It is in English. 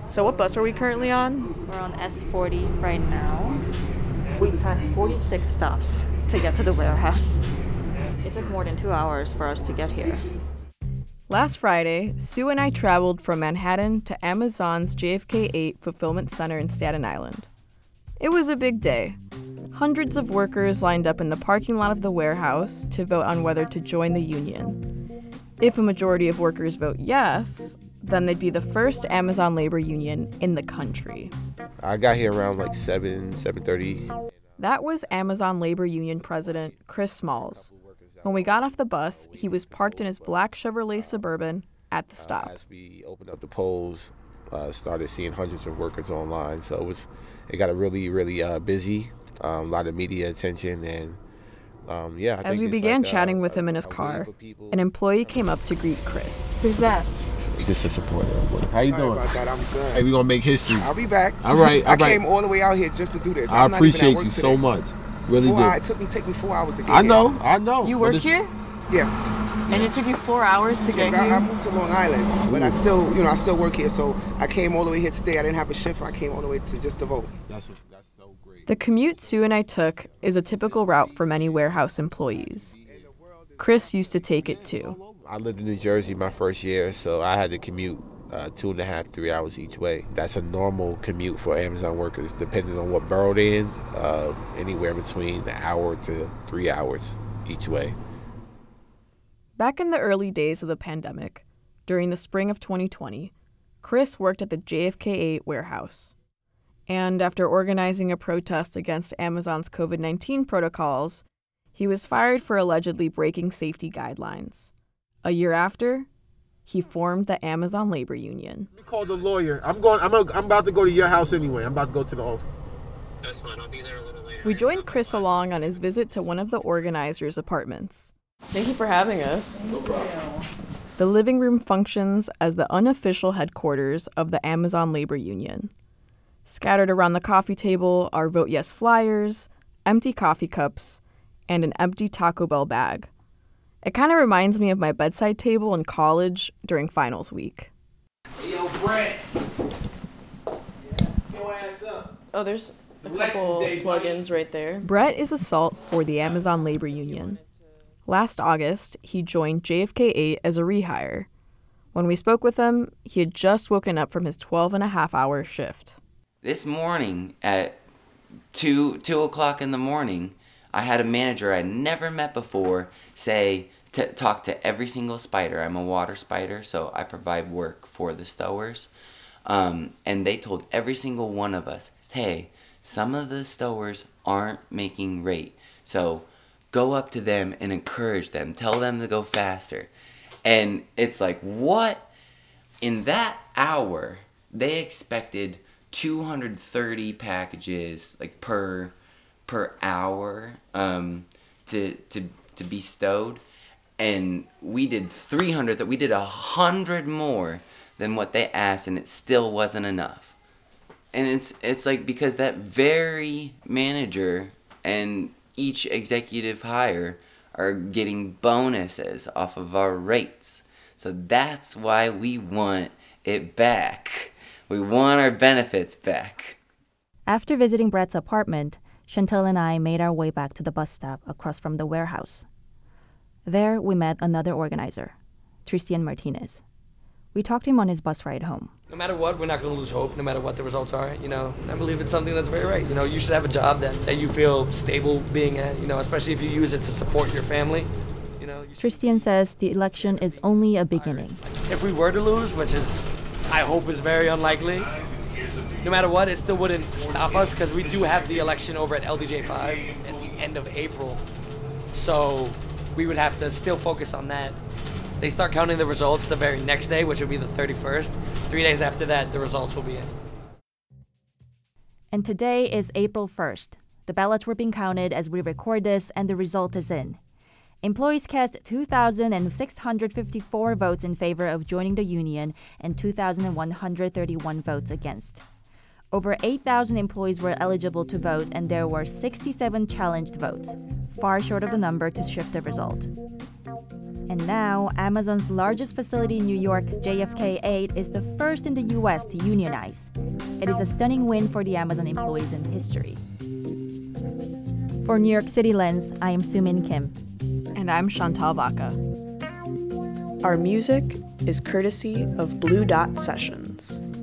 So what bus are we currently on? We're on S40 right now. We passed 46 stops to get to the warehouse. It took more than 2 hours for us to get here. Last Friday, Sue and I traveled from Manhattan to Amazon's JFK 8 fulfillment center in Staten Island. It was a big day. Hundreds of workers lined up in the parking lot of the warehouse to vote on whether to join the union. If a majority of workers vote yes, then they'd be the first Amazon labor union in the country. I got here around like 7:30. That was Amazon labor union president Chris Smalls. When we got off the bus, he was parked in his black Chevrolet Suburban at the stop. As we opened up the polls, started seeing hundreds of workers online. So it got really busy. A lot of media attention and yeah. As we began chatting with him in his car, an employee came up to greet Chris. Who's that? Just a supporter. How you doing? About that, I'm good. Hey, we gonna make history. I'll be back. All right. I came all the way out here just to do this. I I'm not even at appreciate work you today. so much. Really do. It took me 4 hours to get I here. know. You work here? Yeah. And it took you 4 hours to get I here? moved to Long Island, but I still work here. So I came all the way here today. I didn't have a shift. I came all the way to just to vote. That's so great. The commute Sue and I took is a typical route for many warehouse employees. Chris used to take it too. I lived in New Jersey my first year, so I had to commute 2.5, 3 hours each way. That's a normal commute for Amazon workers, depending on what borough they're in, anywhere between an hour to 3 hours each way. Back in the early days of the pandemic, during the spring of 2020, Chris worked at the JFK 8 warehouse. And after organizing a protest against Amazon's COVID-19 protocols, he was fired for allegedly breaking safety guidelines. A year after, he formed the Amazon Labor Union. Let me call the lawyer. I'm about to go to your house anyway. I'm about to go to the office. That's fine. I'll be there a little later. We joined Chris along on his visit to one of the organizers' apartments. Thank you for having us. No problem. The living room functions as the unofficial headquarters of the Amazon Labor Union. Scattered around the coffee table are Vote Yes flyers, empty coffee cups, and an empty Taco Bell bag. It kind of reminds me of my bedside table in college during finals week. Yo, Brett. Your ass up. Oh, there's a Election couple day, plugins right there. Brett is a SALT for the Amazon Labor Union. Last August, he joined JFK 8 as a rehire. When we spoke with him, he had just woken up from his 12-and-a-half-hour shift. This morning at 2 o'clock in the morning, I had a manager I'd never met before talk to every single spider. I'm a water spider, so I provide work for the stowers. And they told every single one of us, hey, some of the stowers aren't making rate. So go up to them and encourage them. Tell them to go faster. And it's like, what? In that hour, they expected 230 packages like per hour to be stowed, and we did 300. That we did 100 more than what they asked, and it still wasn't enough. And it's like, because that very manager and each executive hire are getting bonuses off of our rates. So that's why we want it back. We want our benefits back. After visiting Brett's apartment, Chantal and I made our way back to the bus stop across from the warehouse. There, we met another organizer, Tristan Martinez. We talked to him on his bus ride home. No matter what, we're not going to lose hope, no matter what the results are. I believe it's something that's very right. You should have a job that you feel stable being at, especially if you use it to support your family. Tristan says the election is only a beginning. If we were to lose, which I hope is very unlikely, no matter what, it still wouldn't stop us, because we do have the election over at LBJ 5 at the end of April. So we would have to still focus on that. They start counting the results the very next day, which would be the 31st. 3 days after that, the results will be in. And today is April 1st. The ballots were being counted as we record this, and the result is in. Employees cast 2,654 votes in favor of joining the union and 2,131 votes against. Over 8,000 employees were eligible to vote, and there were 67 challenged votes, far short of the number to shift the result. And now, Amazon's largest facility in New York, JFK 8, is the first in the US to unionize. It is a stunning win for the Amazon employees in history. For New York City Lens, I am Sumin Kim. And I'm Chantal Vaca. Our music is courtesy of Blue Dot Sessions.